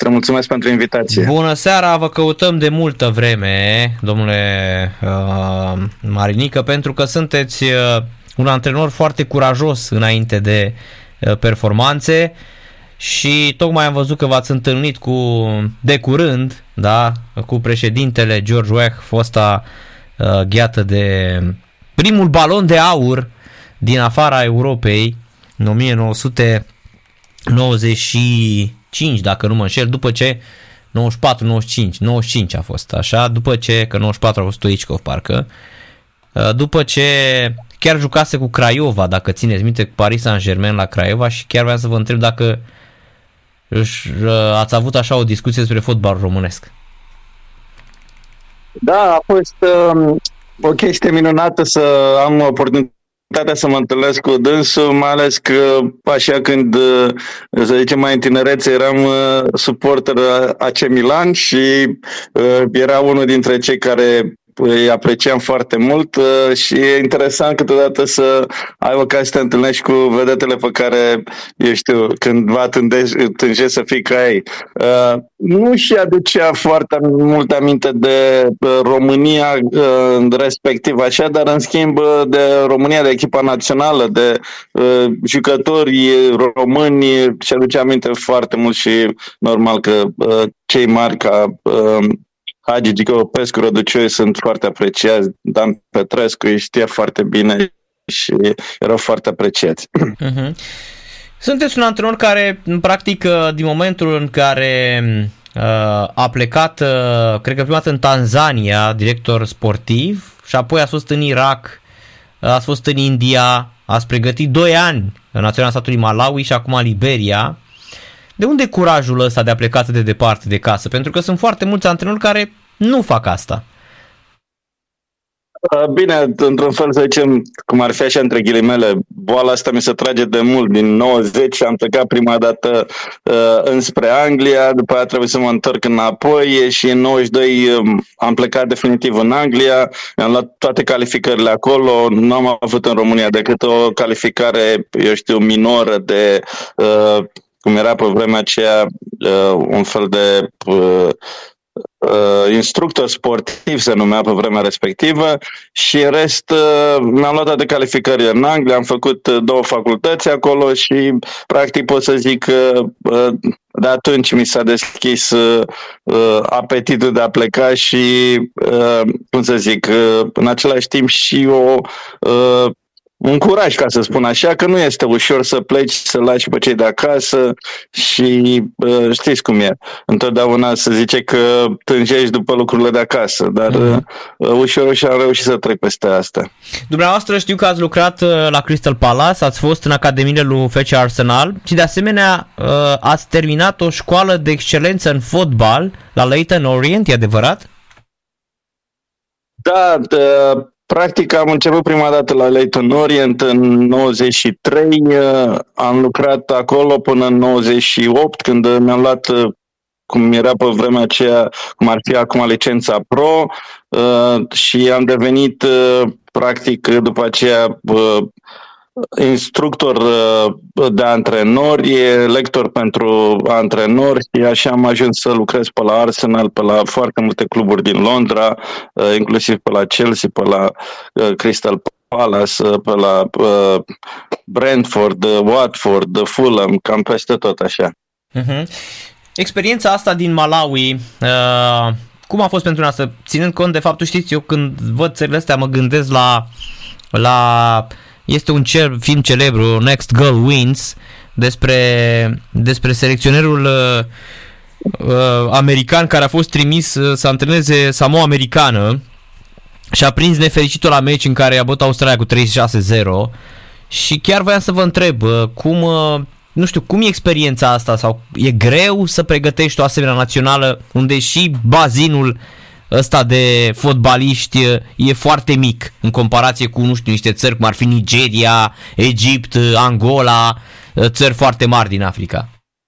dumneavoastră. Mulțumesc pentru invitație. Bună seara, vă căutăm de multă vreme, domnule Marinică, pentru că sunteți un antrenor foarte curajos înainte de performanțe și tocmai am văzut că v-ați întâlnit de curând, da, cu președintele George Weah, fosta gheată de primul balon de aur din afara Europei în 1995, dacă nu mă înșel, după ce 95 a fost așa, după ce, că 94 a fost Stoichkov parcă, după ce chiar jucase cu Craiova, dacă țineți minte, cu Paris Saint-Germain la Craiova, și chiar vreau să vă întreb dacă ați avut așa o discuție despre fotbal românesc. Da, a fost o chestie minunată să am oportunitatea să mă întâlnesc cu dânsul, mai ales că așa când, să zicem, mai în tinerețe eram suporter AC Milan și era unul dintre cei care îi apreciam foarte mult și e interesant câteodată să ai ocazia să te întâlnești cu vedetele pe care, eu știu, cândva tânjești să fii ca ei. Nu și aducea foarte mult aminte de România respectiv așa, dar în schimb de România, de echipa națională, de jucători români, și aduce aminte foarte mult și normal că cei mari ca Hagi, Gică, Pescu, Răducioi sunt foarte apreciați. Dan Petrescu îi știa foarte bine și erau foarte apreciați. Uh-huh. Sunteți un antrenor care, în practic, din momentul în care a plecat, cred că prima dată în Tanzania, director sportiv, și apoi a fost în Irak, a fost în India, ați pregătit 2 ani în naționala statului Malawi și acum Liberia. De unde curajul ăsta de a pleca atât de departe de casă? Pentru că sunt foarte mulți antrenori care nu fac asta. Bine, într-un fel să zicem, cum ar fi așa între ghilimele, boala asta mi se trage de mult. Din 90 am plecat prima dată înspre Anglia, după aia trebuie să mă întorc înapoi și în 92 am plecat definitiv în Anglia, am luat toate calificările acolo, nu am avut în România decât o calificare, eu știu, minoră de... cum era pe vremea aceea un fel de instructor sportiv se numea pe vremea respectivă și în rest mi-am luat toate calificările în Anglia, am făcut 2 facultăți acolo și practic pot să zic că de atunci mi s-a deschis apetitul de a pleca și cum să zic, în același timp și un curaj, ca să spun așa, că nu este ușor să pleci, să lași pe cei de acasă și știți cum e. Întotdeauna se zice că tânjești după lucrurile de acasă, dar ușor am reușit să trec peste asta. Dumneavoastră știu că ați lucrat la Crystal Palace, ați fost în academiile lui FC Arsenal și de asemenea ați terminat o școală de excelență în fotbal la Leyton Orient, e adevărat? Da, practic am început prima dată la Leyton Orient în 93, am lucrat acolo până în 98, când mi-am luat, cum era pe vremea aceea, cum ar fi acum, licența Pro, și am devenit practic după aceea instructor de antrenori, lector pentru antrenori și așa am ajuns să lucrez pe la Arsenal, pe la foarte multe cluburi din Londra, inclusiv pe la Chelsea, pe la Crystal Palace, pe la Brentford, Watford, Fulham, cam peste tot așa. Uh-huh. Experiența asta din Malawi, cum a fost pentru noi, să ținând cont de faptul, știți, eu când văd țările astea mă gândesc la este un film celebru, Next Girl Wins, despre selecționerul american care a fost trimis să antreneze Samoa Americană și a prins nefericitul la meci în care a bătut Australia cu 36-0 și chiar voiam să vă întreb nu știu, cum e experiența asta sau e greu să pregătești o asemenea națională unde și bazinul ăsta de fotbaliști e foarte mic în comparație cu, nu știu, niște țări cum ar fi Nigeria, Egipt, Angola, țări foarte mari din Africa.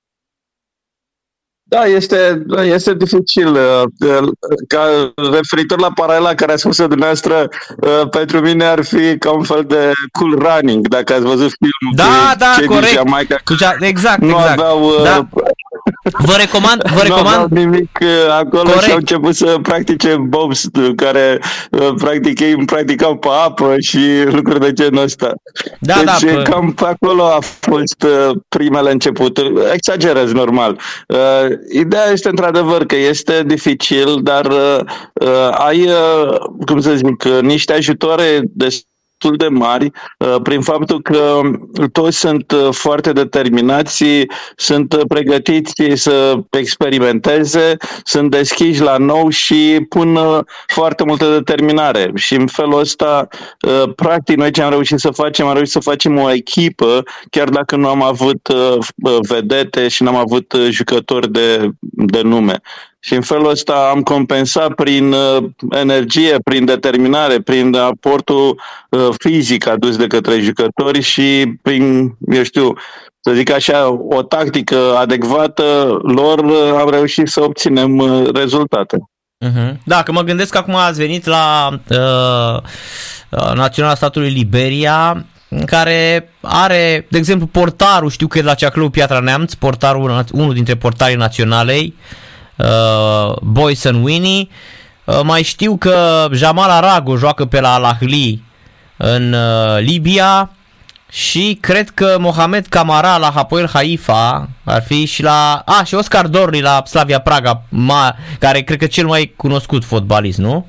Da, este dificil. Ca referitor la paralela care a spus-o dumneavoastră, pentru mine ar fi ca un fel de Cool Running, dacă ați văzut filmul. Da, cu corect. Jamaica, exact. Nu aveau... Da. Vă recomand. Nu nimic acolo. Corect. Și au început să practice bobs, care practic ei practicau pe apă și lucruri de genul ăsta. Deci cam pe acolo a fost primele începuturi. Exagerez, normal. Ideea este într-adevăr că este dificil, dar ai, cum să zic, niște ajutoare destul de mari, prin faptul că toți sunt foarte determinați, sunt pregătiți să experimenteze, sunt deschiși la nou și pun foarte multă determinare. Și în felul ăsta, practic, noi ce am reușit să facem o echipă, chiar dacă nu am avut vedete și nu am avut jucători de nume. Și în felul ăsta am compensat prin energie, prin determinare, prin aportul fizic adus de către jucători și prin, să zic așa, o tactică adecvată lor, am reușit să obținem rezultate. Da, că mă gândesc că acum ați venit la Naționala statului Liberia, care are, de exemplu, portarul, știu că e la Clubul Piatra Neamț, portarul, unul dintre portarii naționalei, Boyson Winnie. Mai știu că Jamal Arago joacă pe la Al Ahly în Libia și cred că Mohamed Camara la Hapoel Haifa ar fi și și Oscar Dorli la Slavia Praga, care cred că cel mai cunoscut fotbalist, nu?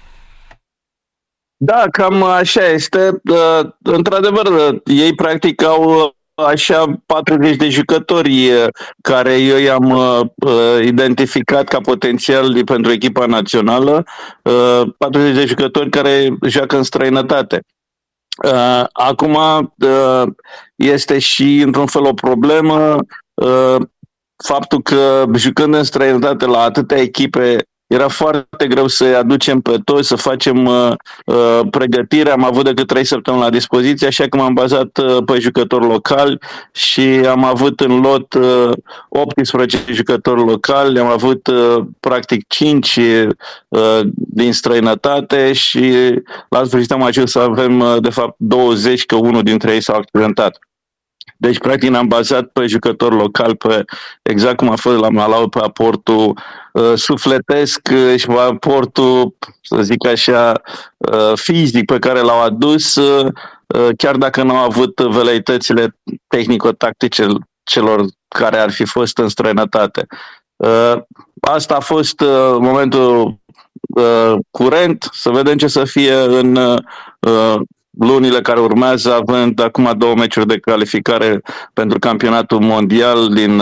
Da, cam așa este. Într-adevăr, ei practic au așa 40 de jucători care eu i-am identificat ca potențial pentru echipa națională, 40 de jucători care joacă în străinătate. Acum este și într-un fel o problemă faptul că jucând în străinătate la atâtea echipe era foarte greu să-i aducem pe toți, să facem pregătire. Am avut decât 3 săptămâni la dispoziție, așa că m-am bazat pe jucători locali și am avut în lot 18 jucători locali, am avut practic 5 din străinătate și la sfârșit am ajuns să avem de fapt 20, că unul dintre ei s-a accidentat. Deci, practic, ne-am bazat pe jucători locali, pe exact cum a fost la Malawi, pe aportul sufletesc și pe aportul, să zic așa, fizic pe care l-au adus, chiar dacă nu au avut veleitățile tehnico-tactice celor care ar fi fost în străinătate. Asta a fost momentul curent, să vedem ce să fie în lunile care urmează, având acum 2 meciuri de calificare pentru campionatul mondial din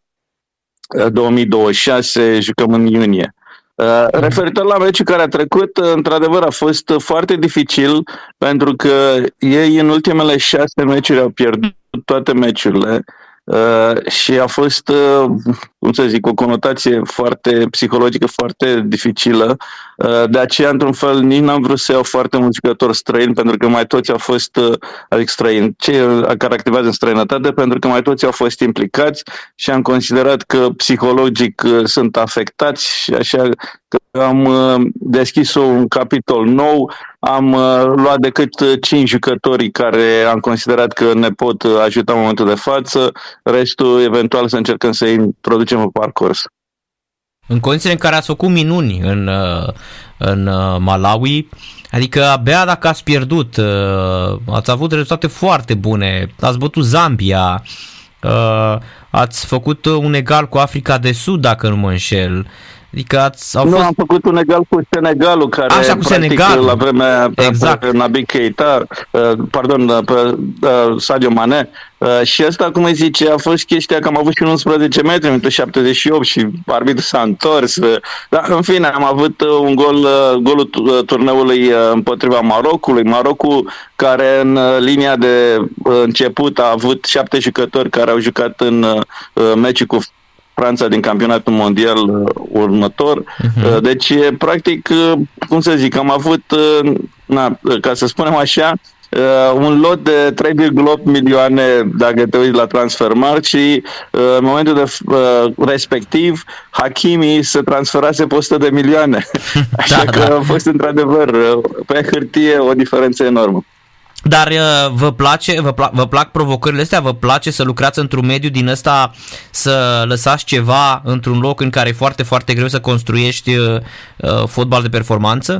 2026, jucăm în iunie. Referitor la meciul care a trecut, într-adevăr a fost foarte dificil, pentru că ei în ultimele 6 meciuri au pierdut toate meciurile. Și a fost, cum să zic, o conotație foarte psihologică, foarte dificilă. De aceea, într-un fel, nici n-am vrut să iau foarte mulți jucători străini, pentru că mai toți au fost, adică străini, cei care activează în străinătate, pentru că mai toți au fost implicați și am considerat că psihologic sunt afectați și așa că am deschis un capitol nou, am luat decât 5 jucători care am considerat că ne pot ajuta în momentul de față, restul eventual să încercăm să-i introducem pe parcurs. În condițiile în care ați făcut minuni în Malawi, adică abia dacă ați pierdut, ați avut rezultate foarte bune, ați bătut Zambia, ați făcut un egal cu Africa de Sud, dacă nu mă înșel. Adică am făcut un egal cu Senegalul, care așa, cu practic Senegal. La vremea exact. Naby Keita, pe Sadio Mane. Și asta, cum îi zice, a fost chestia că am avut și 11 metri, în 78 și arbitru s-a întors. Dar, în fine, am avut un golul turneului împotriva Marocului. Marocul, care în linia de început a avut 7 jucători care au jucat în meciul cu Franța din campionatul mondial următor. Deci, practic, cum să zic, am avut, ca să spunem așa, un lot de 3,8 milioane dacă te uiți la Transfermarkt și în momentul respectiv Hakimi se transferase pe 100 de milioane. Așa că a fost într-adevăr pe hârtie o diferență enormă. Dar vă place, vă plac provocările astea? Vă place să lucrați într-un mediu din ăsta, să lăsați ceva într-un loc în care e foarte, foarte greu să construiești fotbal de performanță?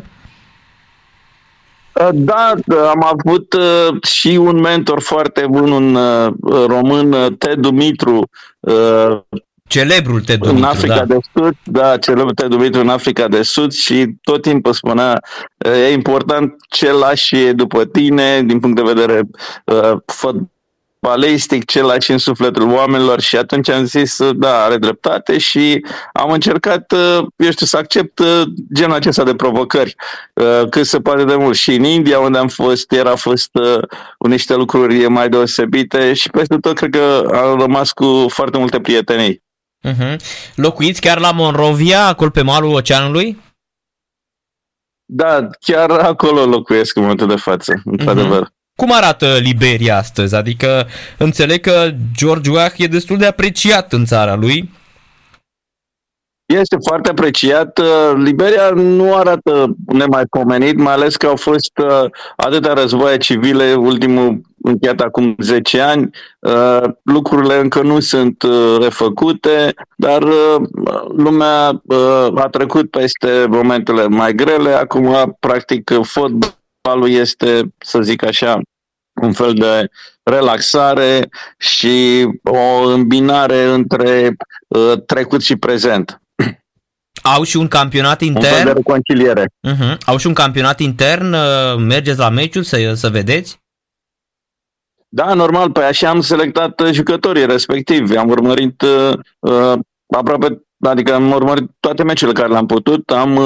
Da, am avut și un mentor foarte bun, un român, Ted Dumitru, Celebrul Ted în Dumitru, Africa de Sud, da, celebrul Ted Dumitru în Africa de Sud, și tot timpul spunea, e important ce lași după tine din punct de vedere fotbalistic, ce lași în sufletul oamenilor, și atunci am zis, da, are dreptate, și am încercat, eu știu, să accept genul acesta de provocări cât se poate de mult. Și în India, unde am fost, iar a fost niște lucruri mai deosebite, și peste tot cred că am rămas cu foarte multe prietenii. Uh-huh. Locuiți chiar la Monrovia, acolo pe malul oceanului? Da, chiar acolo locuiesc în momentul de față, într-adevăr. Cum arată Liberia astăzi? Adică înțeleg că George Weah e destul de apreciat în țara lui. Este foarte apreciat. Liberia nu arată nemaipomenit, mai ales că au fost atâtea războaie civile, ultimul încheiat acum 10 ani. Lucrurile încă nu sunt refăcute, dar lumea a trecut peste momentele mai grele. Acum, practic, fotbalul este, să zic așa, un fel de relaxare și o îmbinare între trecut și prezent. Au și un campionat intern. Un fel de reconciliere. Au și un campionat intern, mergeți la meciul să vedeți? Da, normal, pe așa am selectat jucătorii respectivi. Am urmărit adică am urmărit toate meciurile care le-am putut. Am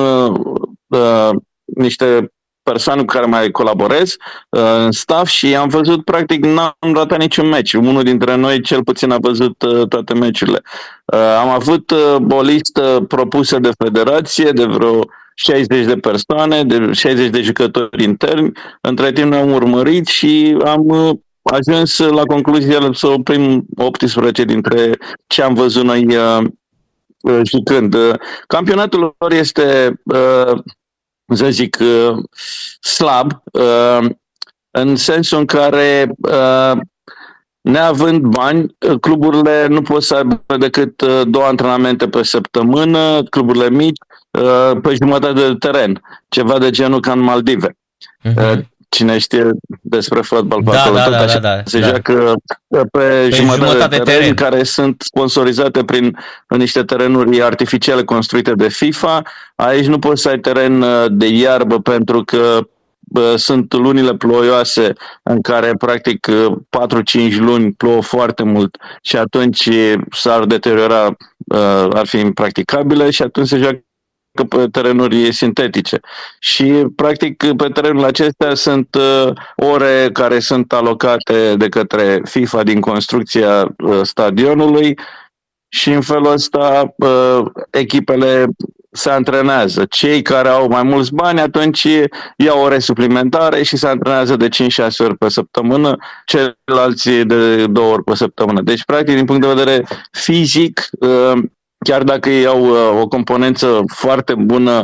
niște persoane cu care mai colaborez în staff și am văzut, practic, n-am ratat niciun meci. Unul dintre noi cel puțin a văzut toate meciurile. Am avut o listă propusă de federație de vreo 60 de persoane, de 60 de jucători interni. Între timp ne-am urmărit și am ajuns la concluzia să oprim 18 dintre ce am văzut noi jucând. Campionatul lor este, să zic, slab, în sensul în care, neavând bani, cluburile nu pot să aibă decât 2 antrenamente pe săptămână, cluburile mici pe jumătate de teren, ceva de genul ca în Maldive. Cine știe despre fotbal pe acolo, se joacă pe jumătate de teren, care sunt sponsorizate prin niște terenuri artificiale construite de FIFA. Aici nu poți să ai teren de iarbă, pentru că sunt lunile ploioase în care practic 4-5 luni plouă foarte mult și atunci s-ar deteriora, ar fi impracticabile și atunci se joacă pe terenuri sintetice. Și practic pe terenurile acestea sunt ore care sunt alocate de către FIFA din construcția stadionului și în felul ăsta echipele se antrenează. Cei care au mai mulți bani atunci iau ore suplimentare și se antrenează de 5-6 ori pe săptămână, ceilalți de 2 ori pe săptămână. Deci practic din punct de vedere fizic, chiar dacă ei au o componență foarte bună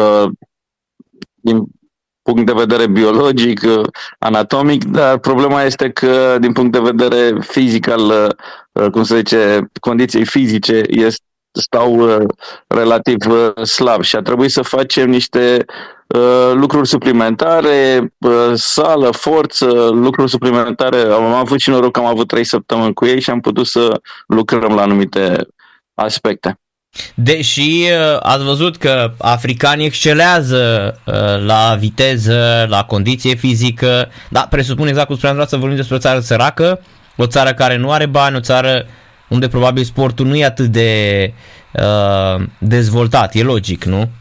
din punct de vedere biologic, anatomic, dar problema este că din punct de vedere fizic al, cum se zice, condiției fizice, stau relativ slab și a trebuit să facem niște lucruri suplimentare, sală, forță, lucruri suplimentare. Am avut și noroc că am avut 3 săptămâni cu ei și am putut să lucrăm la anumite aspecte. Deși ați văzut că africanii excelează la viteză, la condiție fizică, dar presupun exact cum spuneam să vorbim despre o țară săracă, o țară care nu are bani, o țară unde probabil sportul nu e atât de dezvoltat, e logic, nu?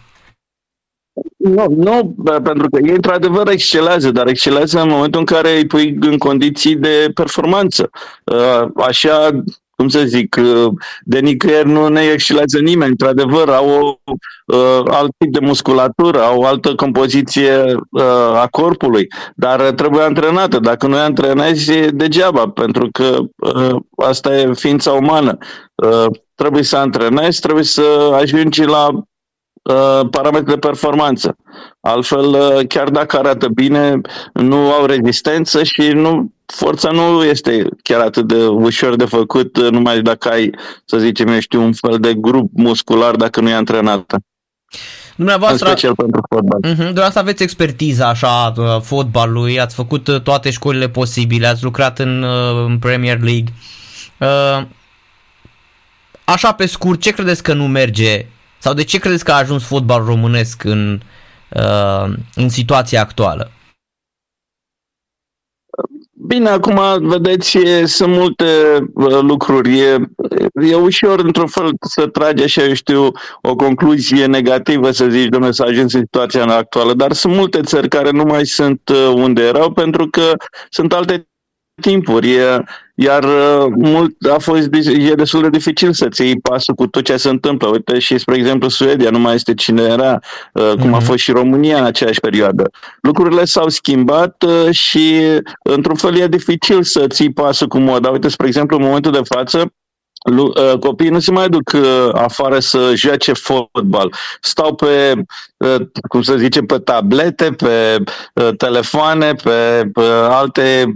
Nu, pentru că ei într-adevăr excelează, dar excelează în momentul în care îi pui în condiții de performanță. Așa, cum să zic, de nicăieri nu ne excelează nimeni. Într-adevăr, au alt tip de musculatură, au altă compoziție a corpului, dar trebuie antrenată. Dacă nu îi antrenezi, e degeaba, pentru că asta e ființa umană. Trebuie să antrenezi, trebuie să ajungi la parametri de performanță. Altfel, chiar dacă arată bine, nu au rezistență și forța nu este chiar atât de ușor de făcut, numai dacă ai, să zicem, un fel de grup muscular dacă nu e antrenată. Dumneavoastră, în special pentru fotbal. Dumneavoastră aveți expertiza așa fotbalului, ați făcut toate școlile posibile, ați lucrat în Premier League. Așa pe scurt, ce credeți că nu merge sau de ce credeți că a ajuns fotbalul românesc în situația actuală? Bine, acum, vedeți, sunt multe lucruri. E ușor, într-un fel, să tragi așa, o concluzie negativă, să zici, dom'le, să ajungi în situația actuală, dar sunt multe țări care nu mai sunt unde erau, pentru că sunt alte timpuri, iar e destul de dificil să ții pasul cu tot ce se întâmplă. Uite, și spre exemplu Suedia nu mai este cine era, cum a fost și România în aceeași perioadă. Lucrurile s-au schimbat și într-un fel e dificil să ții pasul cu moda. Uite, spre exemplu, în momentul de față, copiii nu se mai duc afară să joace fotbal. Stau pe, cum să zice, pe tablete, pe telefoane, pe alte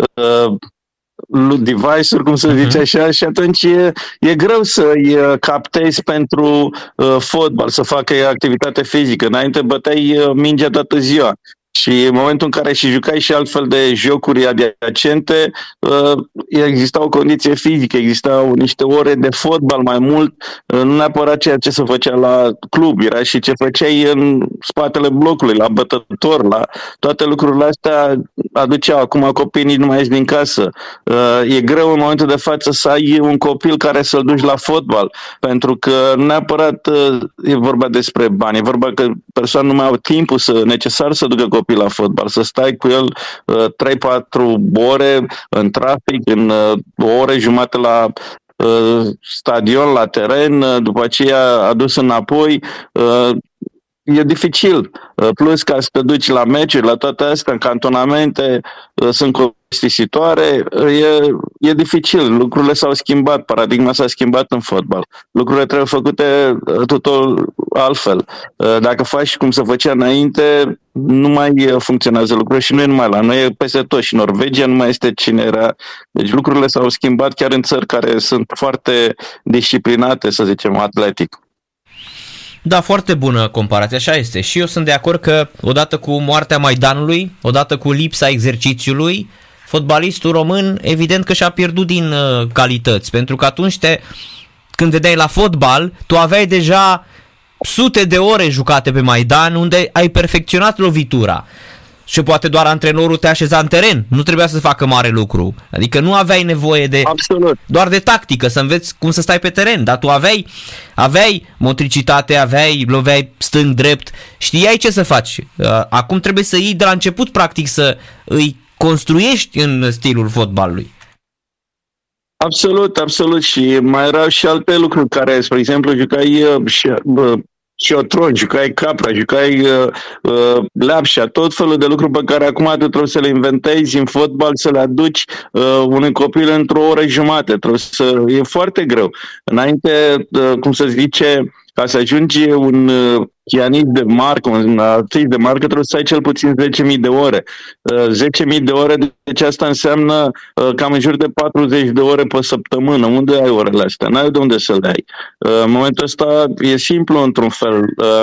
device-uri, cum să zice așa, și atunci e greu să-i captezi pentru fotbal, să facă activitate fizică. Înainte băteai mingea toată ziua. Și în momentul în care și jucai și altfel de jocuri adiacente, exista o condiție fizică, existau niște ore de fotbal mai mult, nu neapărat ceea ce se făcea la club, era și ce făceai în spatele blocului, la bătător, la toate lucrurile astea aduceau. Acum copiii nici nu mai ies din casă. E greu în momentul de față să ai un copil care să-l duci la fotbal, pentru că nu neapărat e vorba despre bani, e vorba că persoane nu mai au timpul necesar să ducă copii la fotbal, să stai cu el 3-4 ore în trafic, în o oră jumate la stadion, la teren, după aceea adus înapoi. E dificil. Plus ca să te duci la meciuri, la toate astea, în cantonamente, sunt costisitoare, e dificil. Lucrurile s-au schimbat, paradigma s-a schimbat în fotbal. Lucrurile trebuie făcute totul altfel. Dacă faci cum se făcea înainte, nu mai funcționează lucrurile și nu e numai la noi, e peste tot. Și Norvegia nu mai este cine era. Deci lucrurile s-au schimbat chiar în țări care sunt foarte disciplinate, să zicem, atletic. Da, foarte bună comparație, așa este. Și eu sunt de acord că odată cu moartea Maidanului, odată cu lipsa exercițiului, fotbalistul român evident că și-a pierdut din calități. Pentru că atunci când vedeai la fotbal, tu aveai deja sute de ore jucate pe Maidan unde ai perfecționat lovitura. Și poate doar antrenorul te așeza în teren. Nu trebuia să facă mare lucru. Adică nu aveai nevoie doar de tactică, să înveți cum să stai pe teren. Dar tu aveai motricitate, loveai stâng-drept, știai ce să faci. Acum trebuie să iei de la început, practic, să îi construiești în stilul fotbalului. Absolut, absolut. Și mai erau și alte lucruri care, spre exemplu, jucai șotron, jucai capra, jucai leapșa, tot felul de lucruri pe care acum tu trebuie să le inventezi în fotbal, să le aduci unui copil într-o oră jumate. E foarte greu. Înainte, cum să zice, ca să ajungi un pianist de marcă, un artist de marcă, trebuie să ai cel puțin 10.000 de ore. 10.000 de ore, deci asta înseamnă cam în jur de 40 de ore pe săptămână. Unde ai orele astea? N-ai de unde să le ai. În momentul ăsta e simplu într-un fel.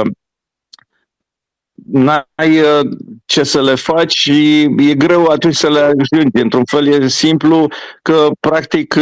N-ai ce să le faci și e greu atunci să le ajungi. Într-un fel e simplu că, practic,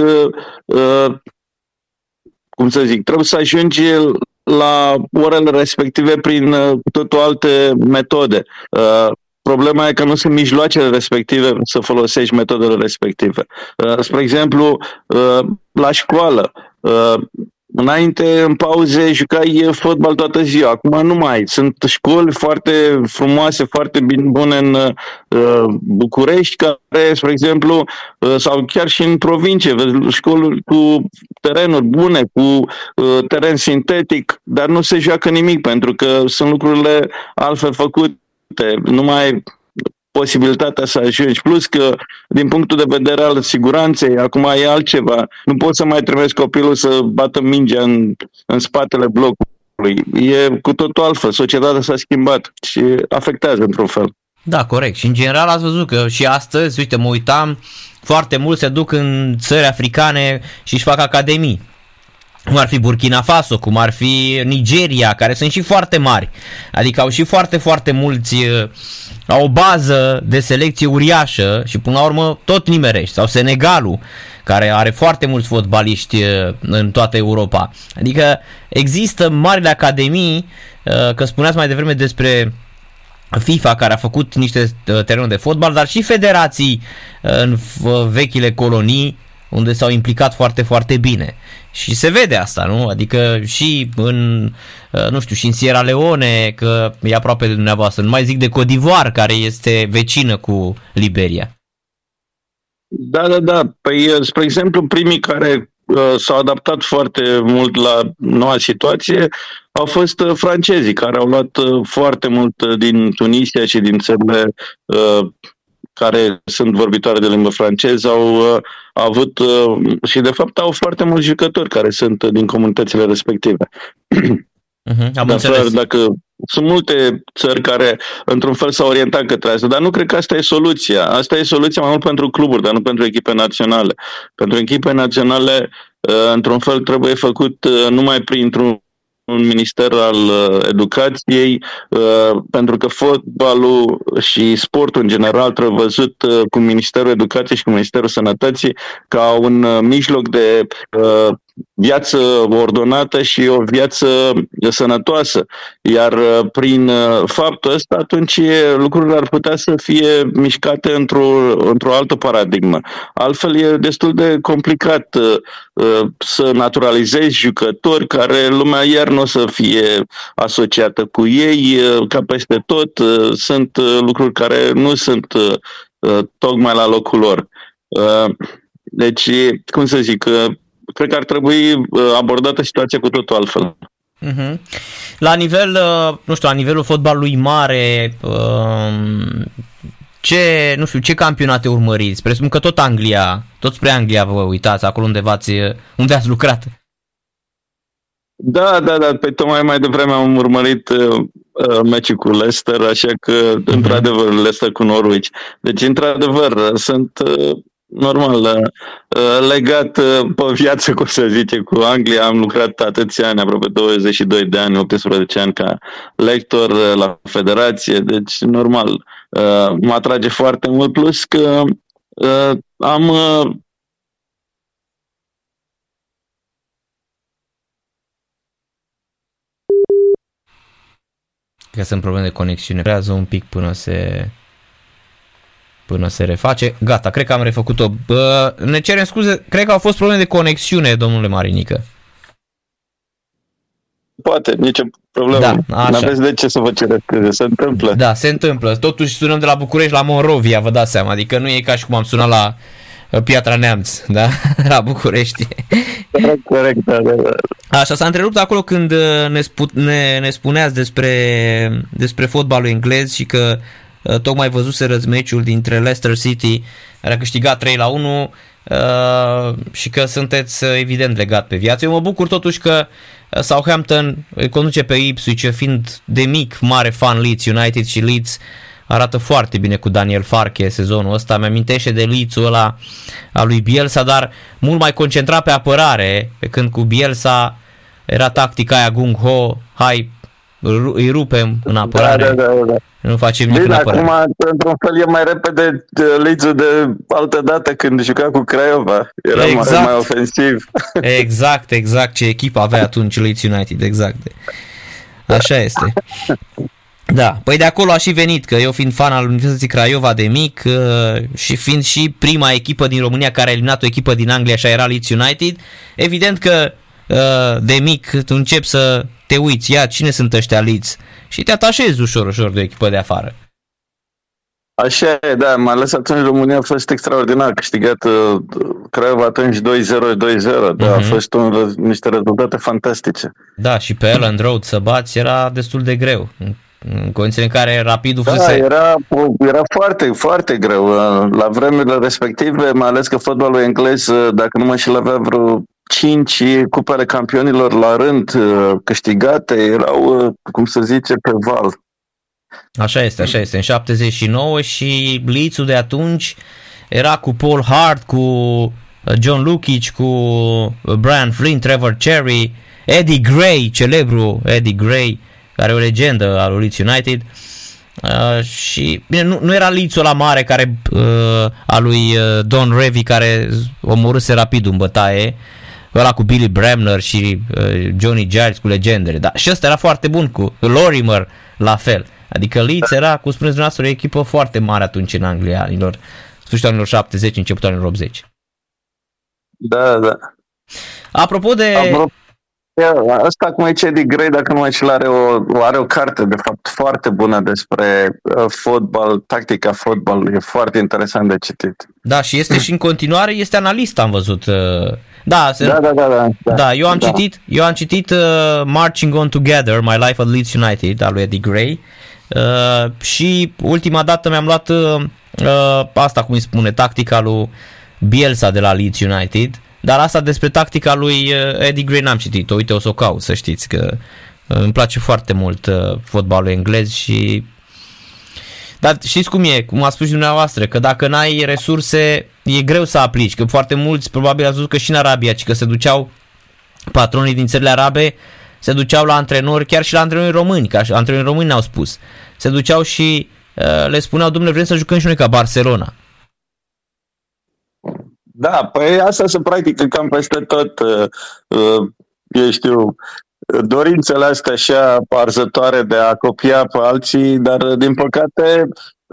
cum să zic, trebuie să ajungi la orele respective prin totul alte metode. Problema e că nu sunt mijloacele respective să folosești metodele respective. Spre exemplu, la școală, înainte, în pauze, jucai fotbal toată ziua. Acum nu mai. Sunt școli foarte frumoase, foarte bune în București, care, spre exemplu, sau chiar și în provincie, școli cu terenuri bune, cu teren sintetic, dar nu se joacă nimic, pentru că sunt lucrurile altfel făcute. Nu mai ai posibilitatea să ajungi. Plus că, din punctul de vedere al siguranței, acum e altceva. Nu poți să mai trimiți copilul să bată mingea în spatele blocului. E cu totul altfel. Societatea s-a schimbat și afectează într-un fel. Da, corect. Și în general ați văzut că și astăzi, uite, mă uitam, foarte mulți se duc în țări africane și își fac academii. Cum ar fi Burkina Faso, cum ar fi Nigeria, care sunt și foarte mari. Adică au și foarte, foarte mulți, au o bază de selecție uriașă și până la urmă tot nimerești. Sau Senegalul, care are foarte mulți fotbaliști în toată Europa. Adică există marile academii, că spuneați mai devreme despre FIFA, care a făcut niște terenuri de fotbal, dar și federații în vechile colonii unde s-au implicat foarte, foarte bine. Și se vede asta, nu? Adică și în, nu știu, și în Sierra Leone, că e aproape de dumneavoastră, nu mai zic de Côte d'Ivoire, care este vecină cu Liberia. Da. Păi, spre exemplu, primii care s-au adaptat foarte mult la noua situație au fost francezii, care au luat foarte mult din Tunisia și din țările care sunt vorbitoare de limbă franceză, au avut și de fapt au foarte mulți jucători care sunt din comunitățile respective. Am înțeles. Dacă sunt multe țări care într-un fel s-au orientat către asta, dar nu cred că asta e soluția. Asta e soluția mai mult pentru cluburi, dar nu pentru echipe naționale. Pentru echipe naționale, într-un fel, trebuie făcut numai printr-un minister al educației, pentru că fotbalul și sportul în general trebuie văzut cu Ministerul Educației și cu Ministerul Sănătății ca un mijloc de viață ordonată și o viață sănătoasă. Iar prin faptul ăsta, atunci lucrurile ar putea să fie mișcate într-o altă paradigmă. Altfel e destul de complicat să naturalizezi jucători care lumea iar nu o să fie asociată cu ei, ca peste tot. Sunt lucruri care nu sunt tocmai la locul lor. Deci, cum să zic, cred că ar trebui abordată situația cu totul altfel. La nivel, nu știu, la nivelul fotbalului mare, ce campionate urmăriți? Presupun că tot spre Anglia vă uitați, acolo unde ați lucrat. Da, pe tocmai mai devreme am urmărit meciul cu Leicester, așa că, într-adevăr, Leicester cu Norwich. Deci, într-adevăr, sunt normal legat pe viață, cum se zice, cu Anglia. Am lucrat atâția ani, aproape 22 de ani, 18 ani ca lector la federație, deci normal mă atrage foarte mult, plus că am că sunt probleme de conexiune. Durează un pic până se reface. Gata, cred că am refăcut-o. Ne cerem scuze, cred că au fost probleme de conexiune, domnule Marinică. Poate, nicio problemă. Da, n-aveți de ce să vă cereți, că se întâmplă. Da, se întâmplă. Totuși sunăm de la București la Monrovia, vă dați seama. Adică nu e ca și cum am sunat la Piatra Neamț, da? La București. Corect, da. Așa, s-a întrerupt acolo când ne spuneați despre fotbalul englez și că tocmai văzuseră meciul dintre Leicester City, care a câștigat 3-1 și că sunteți evident legat pe viață. Eu mă bucur totuși că Southampton îi conduce pe Ipswich, fiind de mic mare fan Leeds United, și Leeds arată foarte bine cu Daniel Farke sezonul ăsta. Mi-amintește de Leeds-ul ăla al lui Bielsa, dar mult mai concentrat pe apărare, pe când cu Bielsa era tactica aia gung-ho, hai, îi rupem în apărare. Da. Nu facem nimic în apărare. Acum, într-un fel, e mai repede Leeds-ul de altă dată când juca cu Craiova. Era mai ofensiv. Exact ce echipă avea atunci Leeds United, exact. Așa este. Da, păi de acolo a și venit, că eu fiind fan al Universității Craiova de mic și fiind și prima echipă din România care a eliminat o echipă din Anglia, așa era Leeds United, evident că de mic tu începi să te uiți, cine sunt ăștia Leeds, și te atașezi ușor de o echipă de afară. Așa e, da, mai ales atunci România a fost extraordinar, a câștigat Craiova atunci 2-0, da, a fost niște rezultate fantastice. Da, și pe Elland Road să bați era destul de greu, în condițiile în care Rapidul fusese... era foarte, foarte greu la vremurile respective, mai ales că fotbalul englez, dacă nu mă înșel, avea vreo 5 cupele campionilor la rând câștigate, erau, cum să zice, pe val. Așa este, în 79 și Leeds-ul de atunci era cu Paul Hart, cu John Lukic, cu Brian Flynn, Trevor Cherry, Eddie Gray, celebru Eddie Gray, care e o legendă al Leeds United. Și bine, nu era Leeds-ul ăla mare care al lui Don Revie, care omorâse rapid în bătaie, ăla cu Billy Bremner și Johnny Giles, cu legendele, dar și ăsta era foarte bun, cu Lorimer la fel. Adică Leeds era, cum spuneți dumneavoastră, o echipă foarte mare atunci în Anglia, sfârșitul anilor 70, începutul anilor 80. Da. Apropo de... Asta cum e Eddie Gray, dacă nu mai știu, are o carte, de fapt, foarte bună despre fotbal, tactica fotbalului, e foarte interesant de citit. Da, și este și în continuare, este analist, am văzut. Da, eu am citit Marching On Together, My Life at Leeds United, al lui Eddie Gray, și ultima dată mi-am luat asta, cum îi spune, tactica lui Bielsa de la Leeds United, dar asta despre tactica lui Eddie Gray n-am citit-o, uite, o să o caut, să știți că îmi place foarte mult fotbalul englez și... Dar știți cum e, cum a spus și dumneavoastră, că dacă n-ai resurse e greu să aplici, că foarte mulți probabil ați văzut că și în Arabia, ci că se duceau patronii din țările arabe, se duceau la antrenori, chiar și la antrenori români, că antrenori români ne-au spus, se duceau și le spuneau, domnule, vrem să jucăm și noi ca Barcelona. Da, păi asta se practică cam peste tot, eu știu, dorințele astea așa arzătoare de a copia pe alții, dar din păcate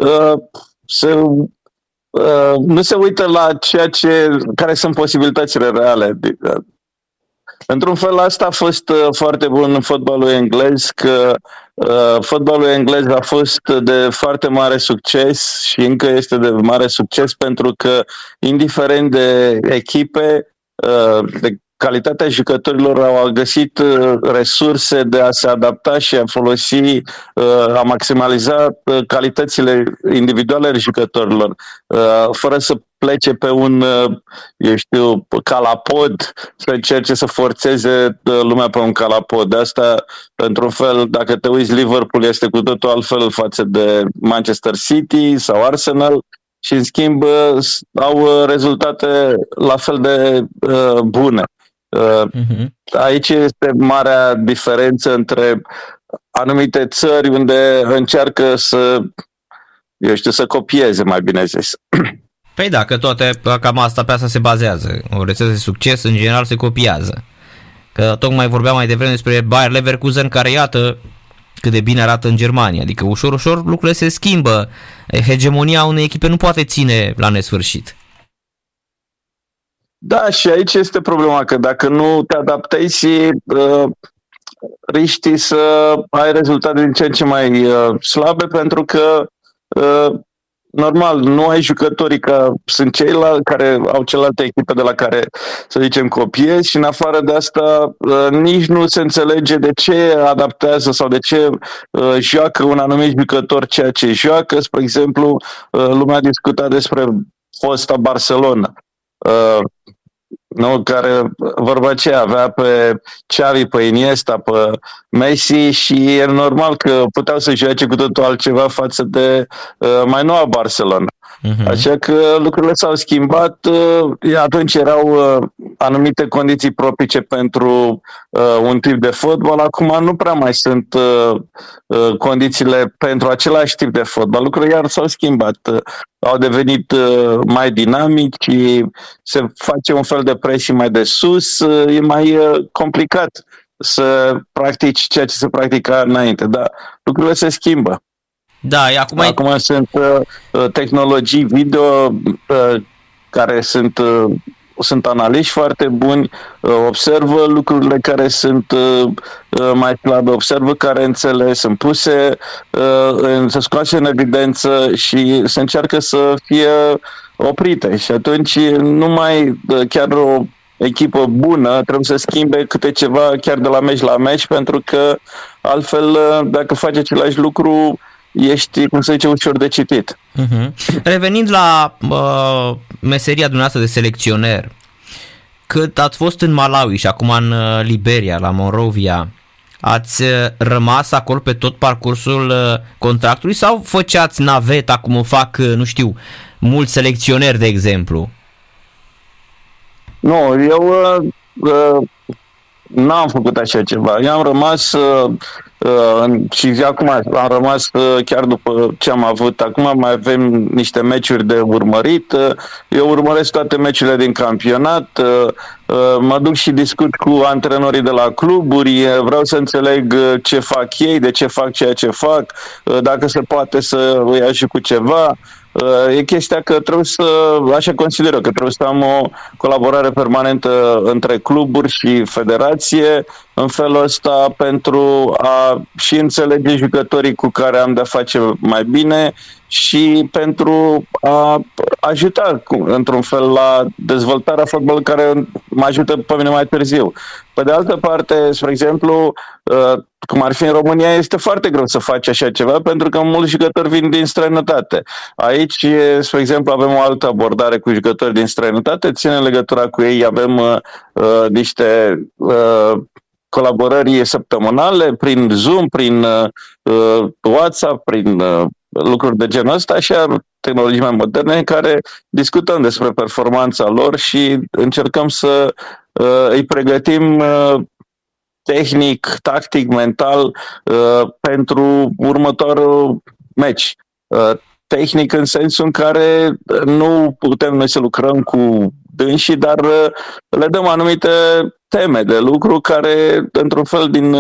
nu se uită la care sunt posibilitățile reale. Într-un fel, asta a fost foarte bun în fotbalul englez, că fotbalul englez a fost de foarte mare succes și încă este de mare succes pentru că, indiferent de echipe, de calitatea jucătorilor, au găsit resurse de a se adapta și a folosi, a maximaliza calitățile individuale ale jucătorilor, fără să plece pe un, eu știu, calapod, să încerce să forțeze lumea pe un calapod. De asta, într-un fel, dacă te uiți, Liverpool este cu totul altfel față de Manchester City sau Arsenal și, în schimb, au rezultate la fel de bune. Aici este marea diferență între anumite țări unde încearcă să copieze, mai bine zis. Păi da, că toate, cam asta, pe asta se bazează. O rețetă de succes, în general, se copiază. Că tocmai vorbeam mai devreme despre Bayer Leverkusen, care, iată, cât de bine arată în Germania. Adică ușor, ușor lucrurile se schimbă. Hegemonia unei echipe nu poate ține la nesfârșit. Da, și aici este problema, că dacă nu te adaptezi, riști să ai rezultate din ce în ce mai slabe, pentru că normal, nu ai jucătorii ca sunt ceilalți care au celelalte echipe de la care, să zicem, copiezi, și în afară de asta nici nu se înțelege de ce adaptează sau de ce joacă un anumit jucător ceea ce joacă. Spre exemplu, lumea a discutat despre fosta Barcelona, care, vorba aceea, avea pe Xavi, pe Iniesta, pe Messi, și e normal că puteau să joace cu totul altceva față de mai noua Barcelona. Așa că lucrurile s-au schimbat. Atunci erau anumite condiții propice pentru un tip de fotbal. Acum nu prea mai sunt condițiile pentru același tip de fotbal. Lucrurile iar s-au schimbat. Au devenit mai dinamici, se face un fel de presie mai de sus, e mai complicat să practici ceea ce se practica înainte. Dar lucrurile se schimbă. Da, acum sunt tehnologii video care sunt analiști foarte buni, observă lucrurile care sunt mai slabe, observă carențele, sunt puse, se scoase în evidență și se încearcă să fie oprite. Și atunci numai chiar o echipă bună trebuie să schimbe câte ceva chiar de la meci la meci, pentru că altfel, dacă faci același lucru, ești, cum se zice, ușor de citit. Revenind la meseria dumneavoastră de selecționer, cât ați fost în Malawi și acum în Liberia, la Monrovia, ați rămas acolo pe tot parcursul contractului sau făceați naveta cum o fac, nu știu, mulți selecționeri, de exemplu? Nu, eu n-am făcut așa ceva. Eu am rămas și acum am rămas chiar după ce am avut. Acum mai avem niște meciuri de urmărit. Eu urmăresc toate meciurile din campionat. Mă duc și discut cu antrenorii de la cluburi. Vreau să înțeleg ce fac ei, de ce fac ceea ce fac, dacă se poate să îi ajut cu ceva. E chestia că trebuie așa consider eu, că trebuie să am o colaborare permanentă între cluburi și federație, în felul ăsta pentru a și înțelege jucătorii cu care am de-a face mai bine și pentru a ajuta într-un fel la dezvoltarea fotbalului care mă ajută pe mine mai târziu. Pe de altă parte, spre exemplu, cum ar fi în România, este foarte greu să faci așa ceva pentru că mulți jucători vin din străinătate. Aici, spre exemplu, avem o altă abordare cu jucători din străinătate, ținem legătura cu ei, avem niște colaborări săptămânale prin Zoom, prin WhatsApp, prin lucruri de genul ăsta, așa tehnologii mai moderne în care discutăm despre performanța lor și încercăm să îi pregătim tehnic, tactic, mental pentru următorul meci. Tehnic în sensul în care nu putem noi să lucrăm cu dânsii, dar le dăm anumite teme de lucru care, într-un fel, din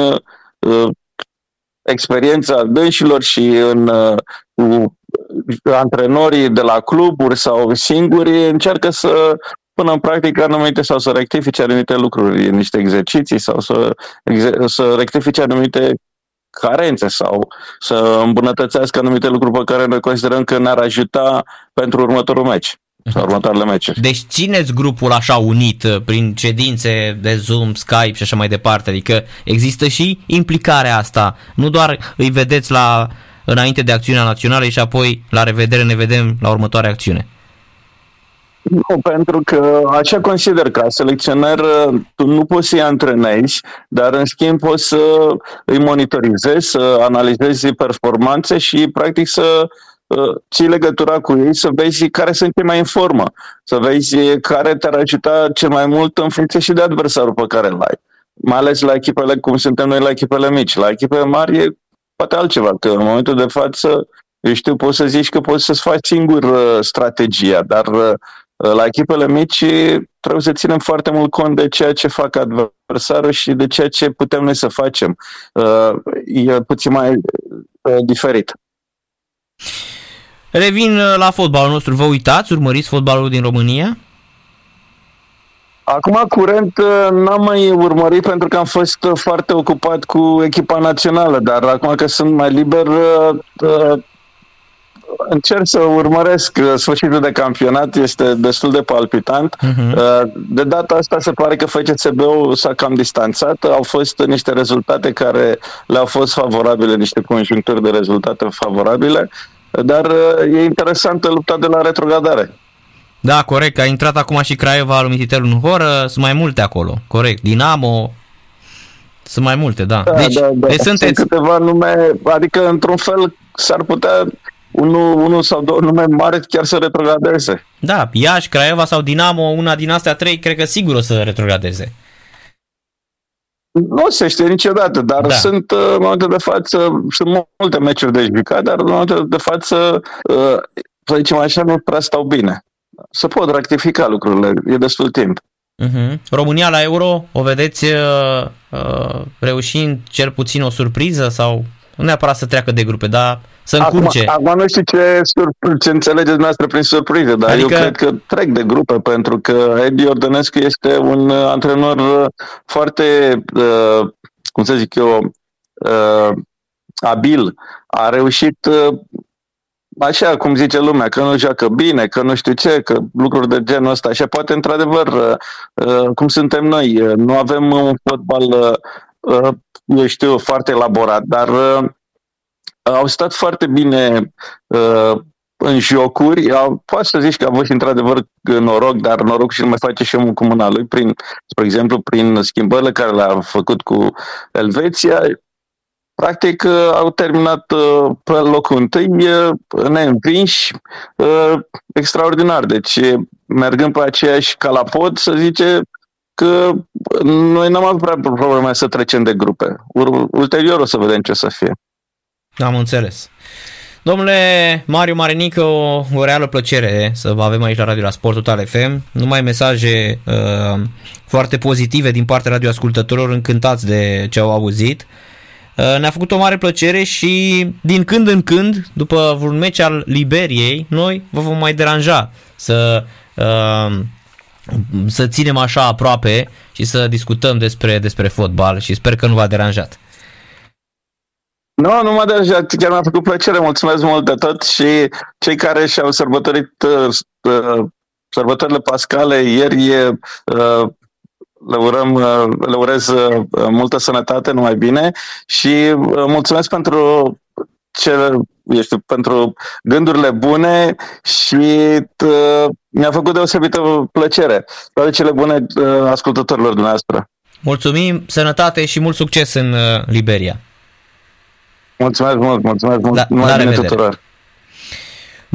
experiența dânșilor și cu antrenorii de la cluburi sau singuri încearcă să pună în practică anumite sau să rectifice anumite lucruri, niște exerciții sau să rectifice anumite carențe sau să îmbunătățească anumite lucruri pe care noi considerăm că ne-ar ajuta pentru următorul meci sau următoarele meciuri. Deci țineți grupul așa unit prin ședințe de Zoom, Skype și așa mai departe, adică există și implicarea asta, nu doar îi vedeți înainte de acțiunea națională și apoi la revedere, ne vedem la următoarea acțiune. Nu, pentru că așa consider că selecționer tu nu poți să-i antrenezi, dar în schimb poți să îi monitorizezi, să analizezi performanțe și practic să ții legătura cu ei, să vezi care sunt cei mai în formă, să vezi care te-ar ajuta cel mai mult în funcție și de adversarul pe care îl ai. Mai ales la echipele cum suntem noi la echipele mici. La echipele mari e poate altceva, că în momentul de față, eu știu, poți să zici că poți să-ți faci singur strategia, dar la echipele mici trebuie să ținem foarte mult cont de ceea ce fac adversarul și de ceea ce putem noi să facem. E puțin mai diferit. Revin la fotbalul nostru. Vă uitați? Urmăriți fotbalul din România? Acum, curent, n-am mai urmărit pentru că am fost foarte ocupat cu echipa națională, dar acum că sunt mai liber, încerc să urmăresc sfârșitul de campionat, este destul de palpitant. De data asta se pare că FCSB-ul s-a cam distanțat, au fost niște rezultate care le-au fost favorabile, niște conjuncturi de rezultate favorabile, dar e interesantă lupta de la retrogradare. Da, corect, a intrat acum și Craiova lui Mititelu în horă, sunt mai multe acolo, corect, Dinamo, sunt mai multe, da. Deci sunt câteva nume, adică într-un fel s-ar putea unul sau două nume mari chiar să retrogradeze. Da, Iași, Craiova sau Dinamo, una din astea trei, cred că sigur o să retrogradeze. Nu se știe niciodată, dar sunt în momentul de față, sunt multe meciuri de jucat, dar în momentul de față, să zicem așa, nu prea stau bine. Se pot rectifica lucrurile, e destul timp. România la Euro, o vedeți reușind cel puțin o surpriză sau nu neapărat să treacă de grupe, dar să încurce? Acum nu știu ce înțelegeți noastră prin surpriză, dar adică eu cred că trec de grupe, pentru că Edi Ordănescu este un antrenor foarte, cum să zic eu, abil. A reușit, așa cum zice lumea, că nu joacă bine, că nu știu ce, că lucruri de genul ăsta. Și poate, într-adevăr, cum suntem noi, nu avem un fotbal, eu știu, foarte elaborat, dar au stat foarte bine în jocuri, poți să zici că a avut și într-adevăr noroc, dar noroc și nu mai face și omul cu mâna lui, spre exemplu, prin schimbările care le-a făcut cu Elveția. Practic au terminat pe locul întâi, neînvinși, extraordinar. Deci, mergând pe aceeași calapod, să zice că noi n-am avut prea probleme să trecem de grupe. Ulterior o să vedem ce să fie. Am înțeles. Domnule Mariu Marinică, o reală plăcere să vă avem aici la Radio la Sport Total FM. Numai mesaje foarte pozitive din partea radioascultătorilor, încântați de ce au auzit. Ne-a făcut o mare plăcere și din când în când, după vreun meci al Liberiei, noi vă vom mai deranja să ținem așa aproape și să discutăm despre fotbal și sper că nu v-a deranjat. Nu m-a deranjat, chiar mi-a făcut plăcere, mulțumesc mult de tot și cei care și-au sărbătorit sărbătorile pascale ieri, le urez multă sănătate, numai bine și mulțumesc pentru gândurile bune și mi-a făcut deosebită plăcere. Toate cele bune ascultătorilor dumneavoastră. Mulțumim, sănătate și mult succes în Liberia. Mulțumesc mult, la revedere. Tuturor.